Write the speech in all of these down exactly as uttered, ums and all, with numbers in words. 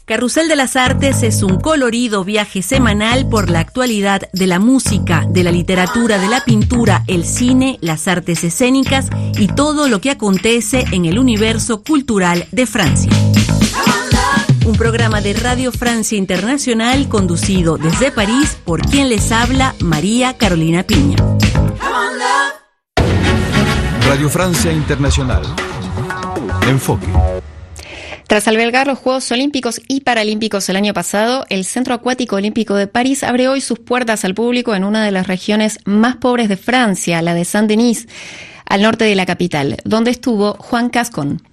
Carrusel de las Artes es un colorido viaje semanal por la actualidad de la música, de la literatura, de la pintura, el cine, las artes escénicas y todo lo que acontece en el universo cultural de Francia. Un programa de Radio Francia Internacional conducido desde París por quien les habla, María Carolina Piña. Radio Francia Internacional. Enfoque. Tras albergar los Juegos Olímpicos y Paralímpicos el año pasado, el Centro Acuático Olímpico de París abre hoy sus puertas al público en una de las regiones más pobres de Francia, la de Saint-Denis, al norte de la capital, donde estuvo Juan Cascón.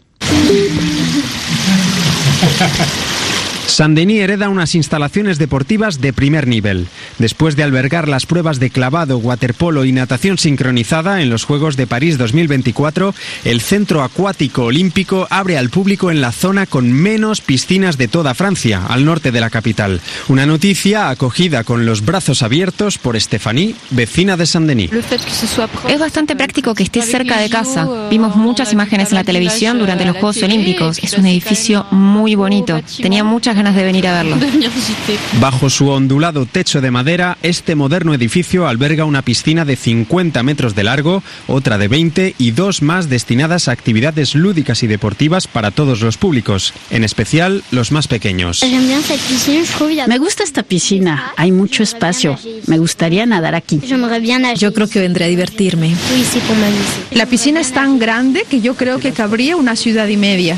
Saint-Denis hereda unas instalaciones deportivas de primer nivel. Después de albergar las pruebas de clavado, waterpolo y natación sincronizada en los Juegos de París dos mil veinticuatro, el Centro Acuático Olímpico abre al público en la zona con menos piscinas de toda Francia, al norte de la capital. Una noticia acogida con los brazos abiertos por Stéphanie, vecina de Saint-Denis. Es bastante práctico que esté cerca de casa. Vimos muchas imágenes en la televisión durante los Juegos Olímpicos. Es un edificio muy bonito. Tenía muchas ganas de venir a verlo. Bajo su ondulado techo de madera, este moderno edificio alberga una piscina de cincuenta metros de largo, otra de veinte y dos más destinadas a actividades lúdicas y deportivas para todos los públicos, en especial los más pequeños. Me gusta esta piscina, hay mucho espacio. Me gustaría nadar aquí. Yo creo que vendré a divertirme. La piscina es tan grande que yo creo que cabría una ciudad y media.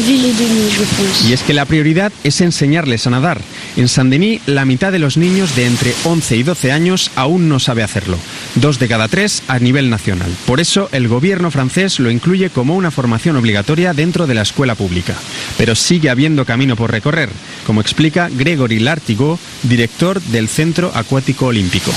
Y es que la prioridad es enseñarles a nadar. En Saint-Denis, la mitad de los niños de entre once y doce años aún no sabe hacerlo. Dos de cada tres a nivel nacional. Por eso, el gobierno francés lo incluye como una formación obligatoria dentro de la escuela pública. Pero sigue habiendo camino por recorrer, como explica Grégory Lartigot, director del Centro Acuático Olímpico.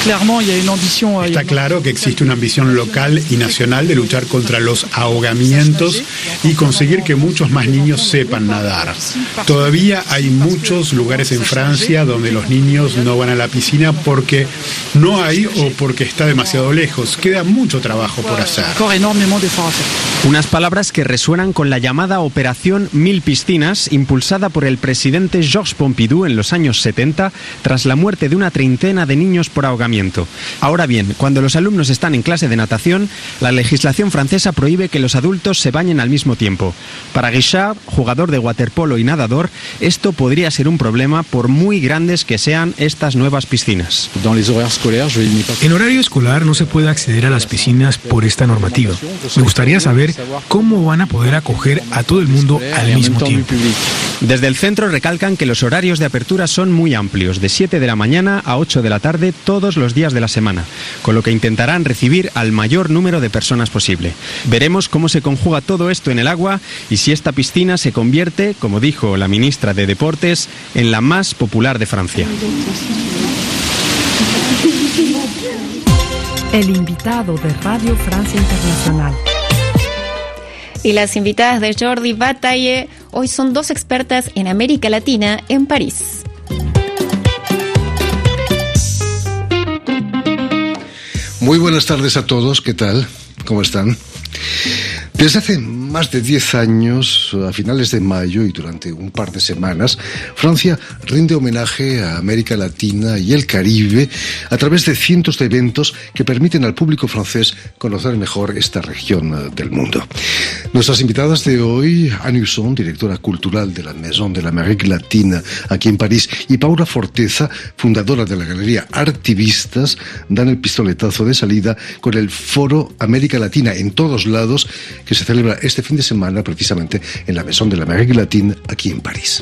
Está claro que existe una ambición local y nacional de luchar contra los ahogamientos y conseguir que muchos más niños sepan nadar. Todavía hay muchos lugares en Francia donde los niños no van a la piscina porque no hay o porque está demasiado lejos. Queda mucho trabajo por hacer. Unas palabras que resuenan con la llamada Operación Mil Piscinas, impulsada por el presidente Georges Pompidou en los años setenta, tras la muerte de una treintena de niños por ahogamiento. Ahora bien, cuando los alumnos están en clase de natación, la legislación francesa prohíbe que los adultos se bañen al mismo tiempo. Para Guichard, jugador de waterpolo y nadador, esto podría ser un problema por muy grandes que sean estas nuevas piscinas. En horario escolar no se puede acceder a las piscinas por esta normativa. Me gustaría saber cómo van a poder acoger a todo el mundo al mismo tiempo. Desde el centro recalcan que los horarios de apertura son muy amplios, de siete de la mañana a ocho de la tarde todos los días de la semana, con lo que intentarán recibir al mayor número de personas posible. Veremos cómo se conjuga todo esto en el agua y si esta piscina se convierte, como dijo la ministra de Deportes, en la más popular de Francia. El invitado de Radio Francia Internacional. Y las invitadas de Jordi Bataille hoy son dos expertas en América Latina en París. Muy buenas tardes a todos, ¿qué tal? ¿Cómo están? Desde hace más de diez años, a finales de mayo y durante un par de semanas, Francia rinde homenaje a América Latina y el Caribe a través de cientos de eventos que permiten al público francés conocer mejor esta región del mundo. Nuestras invitadas de hoy, Anne Husson, directora cultural de la Maison de l'Amérique Latine aquí en París, y Paula Forteza, fundadora de la Galería Artivistas, dan el pistoletazo de salida con el Foro América Latina en todos lados, que se celebra este fin de semana precisamente en la Maison de l'Amérique Latine aquí en París.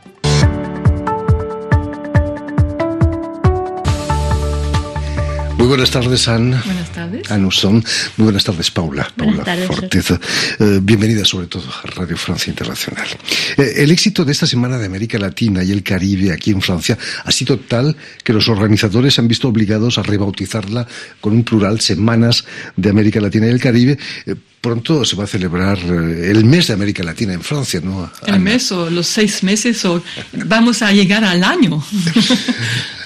Muy buenas tardes, Anne. Buenas tardes. Anne Husson. Muy buenas tardes, Paula. Buenas Paula tardes, Forteza. Eh, bienvenida sobre todo a Radio Francia Internacional. Eh, el éxito de esta Semana de América Latina y el Caribe aquí en Francia ha sido tal que los organizadores se han visto obligados a rebautizarla con un plural, Semanas de América Latina y el Caribe. Eh, Pronto se va a celebrar el mes de América Latina en Francia, ¿no? El mes o los seis meses o vamos a llegar al año.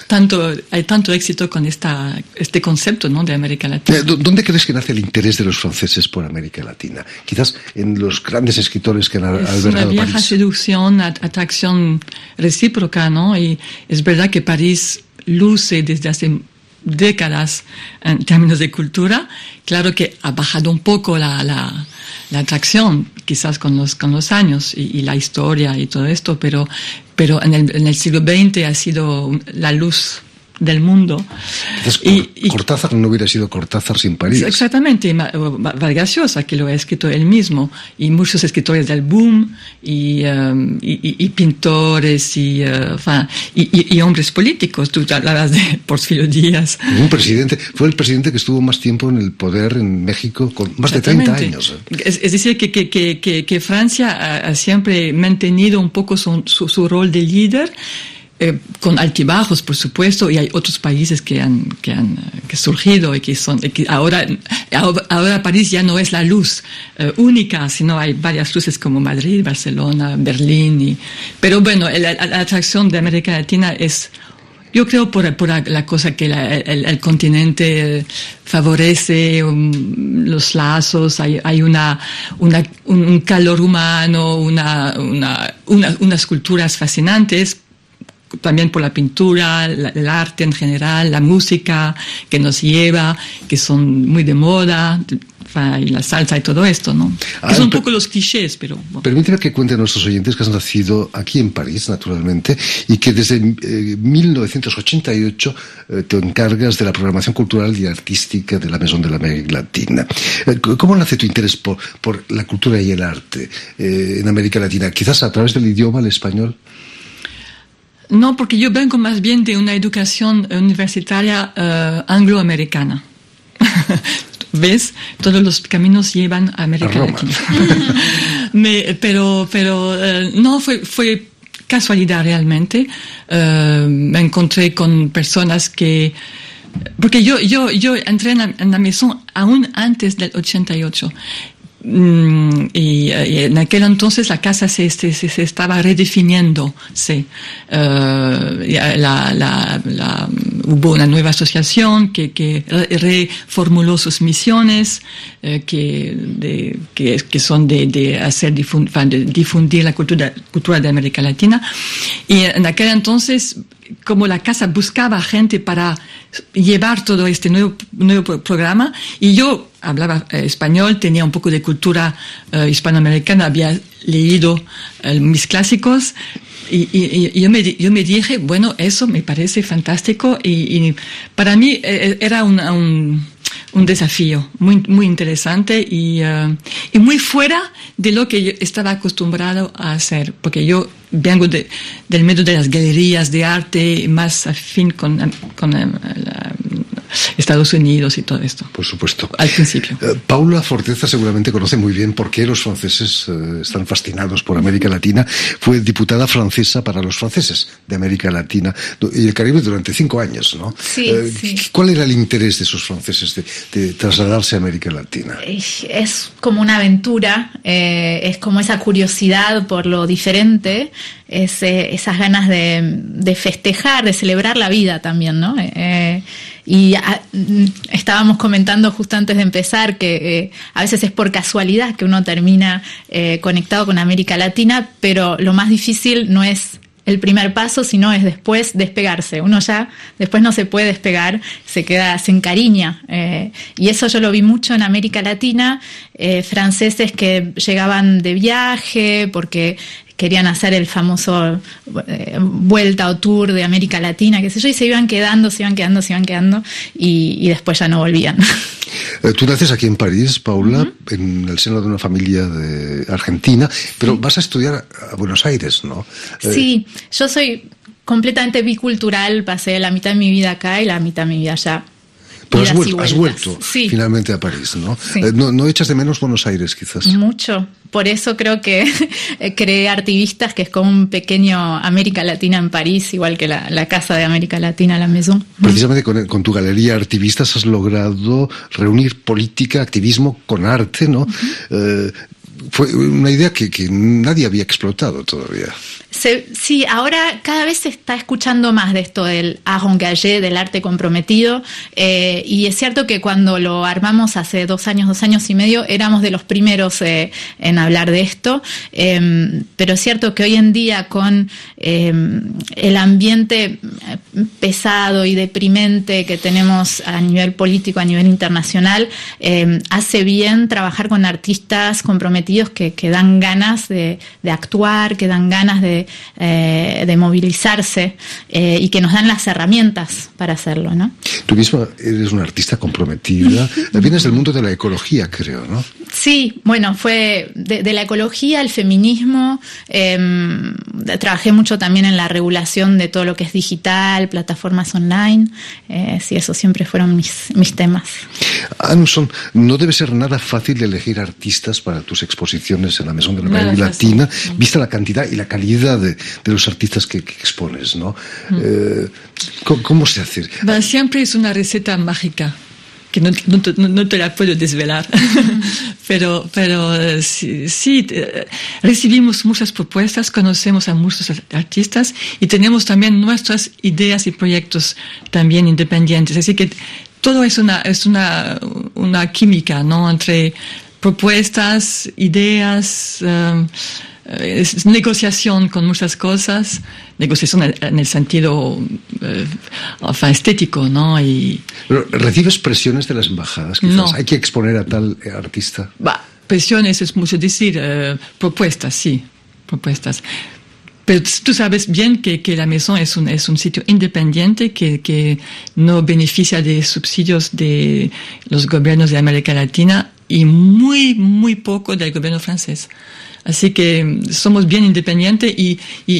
tanto, hay tanto éxito con esta, este concepto, ¿no?, de América Latina. ¿Dónde crees que nace el interés de los franceses por América Latina? Quizás en los grandes escritores que han albergado París. Es una vieja París. seducción, atracción recíproca, ¿no? Y es verdad que París luce desde hace décadas en términos de cultura. Claro que ha bajado un poco la, la, la atracción, quizás con los, con los años y, y la historia y todo esto, pero, pero en el, en el siglo veinte ha sido la luz del mundo. Entonces, y, y, Cortázar no hubiera sido Cortázar sin París. Exactamente, Vargas Llosa, que lo ha escrito él mismo, y muchos escritores del boom, y, um, y, y pintores, y, uh, enfin, y, y, y hombres políticos. Tú hablabas de Porfirio Díaz. Un presidente, fue el presidente que estuvo más tiempo en el poder en México, con más de treinta años. ¿eh? Es, es decir, que, que, que, que Francia ha, ha siempre mantenido un poco su, su, su rol de líder. Eh, con altibajos, por supuesto, y hay otros países que han que han que surgido y que son y que ahora ahora París ya no es la luz eh, única, sino hay varias luces como Madrid, Barcelona, Berlín. Y, pero bueno, la, la atracción de América Latina es, yo creo, por, por la cosa que la, el, el continente favorece, um, los lazos, hay, hay una, una un calor humano, una, una, una unas culturas fascinantes. También por la pintura, la, el arte en general, la música que nos lleva, que son muy de moda, y la salsa y todo esto, ¿no? Ah, son un poco los clichés, pero... Bueno. Permíteme que cuente a nuestros oyentes que has nacido aquí en París, naturalmente, y que desde eh, mil novecientos ochenta y ocho eh, te encargas de la programación cultural y artística de la Maison de la América Latina. Eh, ¿Cómo nace tu interés por, por la cultura y el arte eh, en América Latina? ¿Quizás a través del idioma, el español? No, porque yo vengo más bien de una educación universitaria uh, angloamericana. ¿Ves? Todos los caminos llevan a América a Latina. Me, pero pero uh, no, fue, fue casualidad realmente. Uh, me encontré con personas que... Porque yo, yo, yo entré en la, en la Maison aún antes del ochenta y ocho. Mm, y, y en aquel entonces la casa se, se, se estaba redefiniendo, sí. uh, la, la, la, hubo una nueva asociación que, que reformuló sus misiones, eh, que, de, que, que son de, de hacer difund, de difundir la cultura, cultura de América Latina. Y en aquel entonces, como la casa buscaba gente para llevar todo este nuevo, nuevo programa, y yo hablaba eh, español, tenía un poco de cultura eh, hispanoamericana, había leído eh, mis clásicos, y, y, y yo, me, yo me dije, bueno, eso me parece fantástico, y, y para mí eh, era un, un, un desafío muy, muy interesante y, uh, y muy fuera de lo que yo estaba acostumbrado a hacer, porque yo vengo de, del medio de las galerías de arte, más afín con, con uh, la, Estados Unidos y todo esto. Por supuesto. Al principio. Uh, Paula Forteza seguramente conoce muy bien por qué los franceses uh, están fascinados por América Latina. Fue diputada francesa para los franceses de América Latina y el Caribe durante cinco años, ¿no? Sí, uh, sí. ¿Cuál era el interés de esos franceses de, de trasladarse a América Latina? Es como una aventura, eh, es como esa curiosidad por lo diferente, es, eh, esas ganas de, de festejar, de celebrar la vida también, ¿no? Eh, Y a, estábamos comentando justo antes de empezar que eh, a veces es por casualidad que uno termina eh, conectado con América Latina, pero lo más difícil no es el primer paso, sino es después despegarse. Uno ya después no se puede despegar, se queda, se encariña. Eh, y eso yo lo vi mucho en América Latina, eh, franceses que llegaban de viaje porque querían hacer el famoso eh, vuelta o tour de América Latina, qué sé yo, y se iban quedando, se iban quedando, se iban quedando, y, y después ya no volvían. Eh, tú naces aquí en París, Paula, uh-huh. en el seno de una familia de Argentina, pero sí. Vas a estudiar a Buenos Aires, ¿no? Eh, sí, yo soy completamente bicultural, pasé la mitad de mi vida acá y la mitad de mi vida allá. Pero has vuelto, has vuelto sí. finalmente a París, ¿no? Sí. Eh, ¿no? ¿No echas de menos Buenos Aires, quizás? Mucho. Por eso creo que creé Artivistas, que es como un pequeño América Latina en París, igual que la, la casa de América Latina, la Maison. Precisamente con, con tu galería Artivistas has logrado reunir política, activismo con arte, ¿no? Uh-huh. Eh, fue una idea que, que nadie había explotado todavía. Se, sí, ahora cada vez se está escuchando más de esto del art engagé, del arte comprometido, eh, y es cierto que cuando lo armamos hace dos años, dos años y medio, éramos de los primeros eh, en hablar de esto, eh, pero es cierto que hoy en día con eh, el ambiente pesado y deprimente que tenemos a nivel político, a nivel internacional, eh, hace bien trabajar con artistas comprometidos que, que dan ganas de, de actuar, que dan ganas de, eh, de movilizarse eh, y que nos dan las herramientas para hacerlo, ¿no? Tú misma eres una artista comprometida, vienes del mundo de la ecología, creo, ¿no? Sí, bueno, fue de, de la ecología al feminismo, eh, trabajé mucho también en la regulación de todo lo que es digital, plataformas online, eh, sí, eso siempre fueron mis, mis temas. Anuson, no debe ser nada fácil elegir artistas para tus exposiciones en la Maison de la América Latina, fácil. Vista la cantidad y la calidad de, de los artistas que, que expones, ¿no? Mm. Eh, ¿cómo, ¿Cómo se hace? Bueno, siempre es una receta mágica que no, no, no, no te la puedo desvelar, pero, pero sí, sí, recibimos muchas propuestas, conocemos a muchos artistas y tenemos también nuestras ideas y proyectos también independientes, así que todo es una, es una, una química, ¿no? Entre propuestas, ideas, um, es negociación con muchas cosas, negociación en el sentido eh, enfin, estético, ¿no? Y ¿recibes presiones de las embajadas? Quizás no. Hay que exponer a tal artista. Bah, presiones es mucho decir, eh, propuestas, sí, propuestas. Pero tú sabes bien que, que la Maison es un, es un sitio independiente que, que no beneficia de subsidios de los gobiernos de América Latina y muy, muy poco del gobierno francés. Así que somos bien independientes y, y,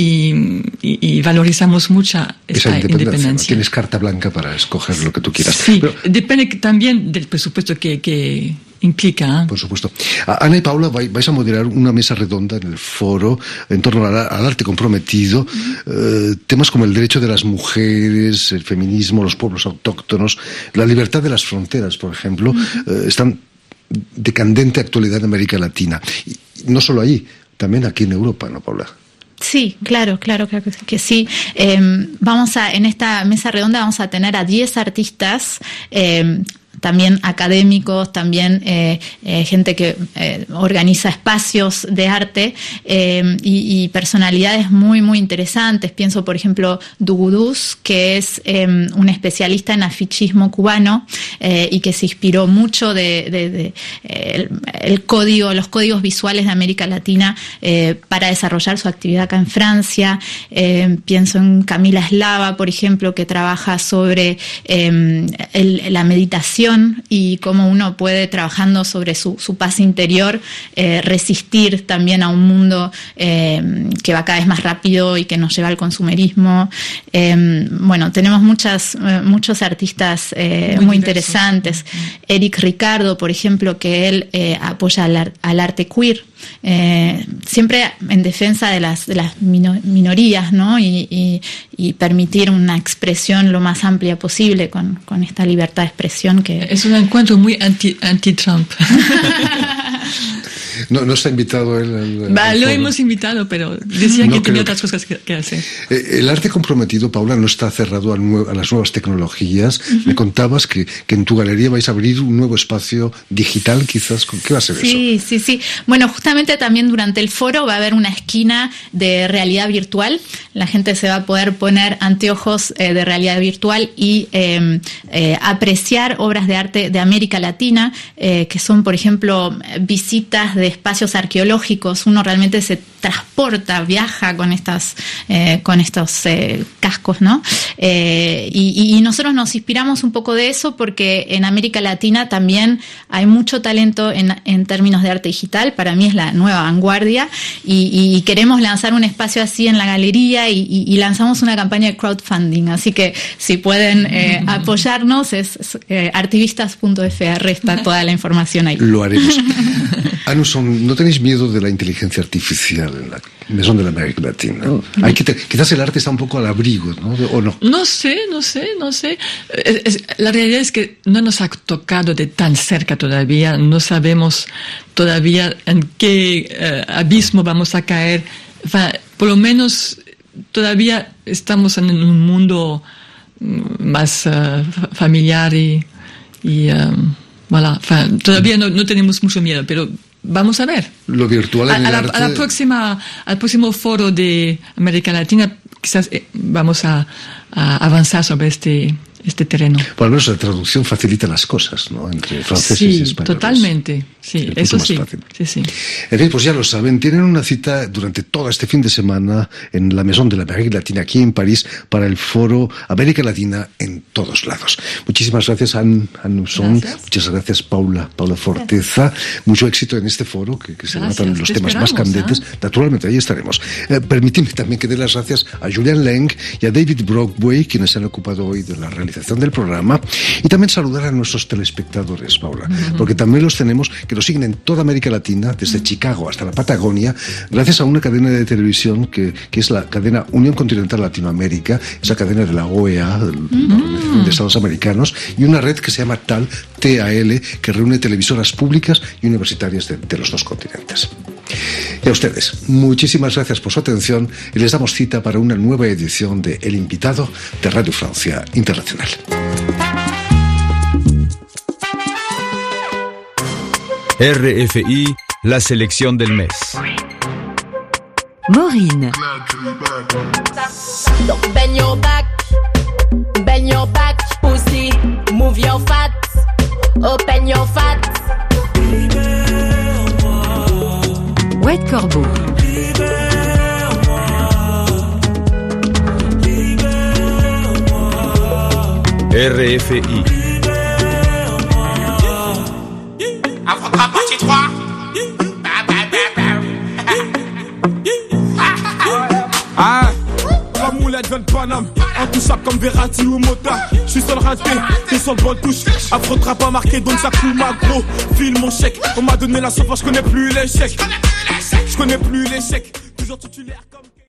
y, y, y valorizamos mucho esta Esa independencia. independencia. Tienes carta blanca para escoger lo que tú quieras. Sí, pero depende también del presupuesto que, que implica. ¿eh? Por supuesto. Ana y Paula, vais a moderar una mesa redonda en el foro en torno al, al arte comprometido. Uh-huh. eh, temas como el derecho de las mujeres, el feminismo, los pueblos autóctonos, la libertad de las fronteras, por ejemplo, uh-huh. eh, están de candente actualidad en América Latina. Y no solo allí, también aquí en Europa, ¿no, Paula? Sí, claro, claro, claro que sí. Eh, vamos a, en esta mesa redonda vamos a tener a diez artistas, eh, también académicos, también eh, eh, gente que eh, organiza espacios de arte eh, y, y personalidades muy, muy interesantes. Pienso, por ejemplo, Duguduz, que es eh, un especialista en afichismo cubano eh, y que se inspiró mucho de, de, de eh, el, el código, los códigos visuales de América Latina eh, para desarrollar su actividad acá en Francia. Eh, pienso en Camila Eslava, por ejemplo, que trabaja sobre eh, el, la meditación y cómo uno puede, trabajando sobre su, su paz interior, eh, resistir también a un mundo eh, que va cada vez más rápido y que nos lleva al consumerismo. Eh, bueno, tenemos muchas, eh, muchos artistas eh, muy, muy interesantes. Eric Ricardo, por ejemplo, que él eh, apoya al, ar, al arte queer, eh, siempre en defensa de las, de las mino, minorías, ¿no? Y, y, y permitir una expresión lo más amplia posible con, con esta libertad de expresión que... Es un encuentro muy anti, anti-Trump. No, no está invitado él. Al, Va, al lo foro. Hemos invitado, pero decía no que tenía otras cosas que, que hacer. El arte comprometido, Paula, no está cerrado a, nue- a las nuevas tecnologías. Uh-huh. Me contabas que, que en tu galería vais a abrir un nuevo espacio digital, quizás. ¿Qué va a ser sí, eso? Sí, sí, sí. Bueno, justamente también durante el foro va a haber una esquina de realidad virtual. La gente se va a poder poner anteojos eh, de realidad virtual y eh, eh, apreciar obras de arte de América Latina, eh, que son, por ejemplo, visitas de espacios arqueológicos. Uno realmente se transporta, viaja con estas, eh, con estos eh, cascos, ¿no? Eh, y, y nosotros nos inspiramos un poco de eso porque en América Latina también hay mucho talento en, en términos de arte digital. Para mí es la nueva vanguardia y, y queremos lanzar un espacio así en la galería y, y, y lanzamos una campaña de crowdfunding. Así que si pueden eh, apoyarnos es, es eh, artivistas punto f r, está toda la información ahí. Lo haremos. Anuson, ¿no tenéis miedo de la inteligencia artificial en la Maison de la América Latina? Hay que te, quizás el arte está un poco al abrigo, ¿no? ¿O no? No sé, no sé, no sé. Es, es, la realidad es que no nos ha tocado de tan cerca todavía. No sabemos todavía en qué uh, abismo vamos a caer. Va, por lo menos todavía estamos en un mundo más uh, familiar y, y um, voilà. Todavía no, no tenemos mucho miedo, pero vamos a ver. Lo virtual en a, a, el la, arte... a la próxima, al próximo foro de América Latina, quizás eh, vamos a, a avanzar sobre este este terreno. Por lo menos la traducción facilita las cosas, ¿no? Entre franceses sí, y españoles. Totalmente. Sí, eso sí. sí, sí. En fin, pues ya lo saben, tienen una cita durante todo este fin de semana en la Maison de la América Latina aquí en París para el foro América Latina en todos lados. Muchísimas gracias, Anne Nusson. Muchas gracias, Paula, Paula Forteza. Gracias. Mucho éxito en este foro, que, que se tratan los Te temas más candentes. ¿eh? Naturalmente, ahí estaremos. Eh, permíteme también que dé las gracias a Julian Leng y a David Brockway, quienes se han ocupado hoy de la realización del programa, y también saludar a nuestros telespectadores, Paula, uh-huh. porque también los tenemos que nos siguen en toda América Latina, desde uh-huh. Chicago hasta la Patagonia, gracias a una cadena de televisión que, que es la cadena Unión Continental Latinoamérica, esa cadena de la O E A, uh-huh. de Estados Americanos, y una red que se llama TAL, T A L, que reúne televisoras públicas y universitarias de, de los dos continentes. Y a ustedes, muchísimas gracias por su atención y les damos cita para una nueva edición de El Invitado de Radio Francia Internacional. R F I, la selección del mes. Maureen. Bend your back, bend your back, pussy, move your fat, open your fat. White Corbeau. R F I. Affrontera partie trois. Ah, la moulette vient de Paname, intouchable comme Verratti ou Mota. J'suis sur le raté, t'es sur le bon touche. Affrontera pas marqué, donc ça coule ma gros. File mon chèque, on m'a donné la sauce, j'connais plus l'échec. J'connais plus l'échec. Toujours titulaire comme